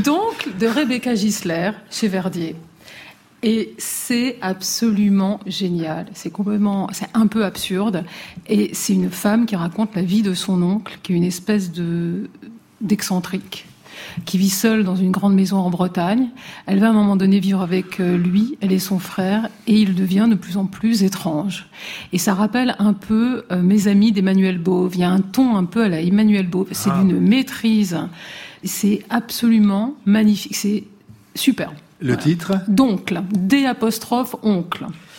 D'Oncle de Rebecca Gisler chez Verdier. Et c'est absolument génial. C'est un peu absurde. Et c'est une femme qui raconte la vie de son oncle, qui est une espèce d'excentrique, qui vit seule dans une grande maison en Bretagne. Elle va à un moment donné vivre avec lui, elle et son frère, et il devient de plus en plus étrange. Et ça rappelle un peu Mes amis d'Emmanuel Bove. Il y a un ton un peu à la Emmanuel Bove. C'est d'une maîtrise. C'est absolument magnifique. C'est superbe. Le titre ? D'Oncle. D''Oncle.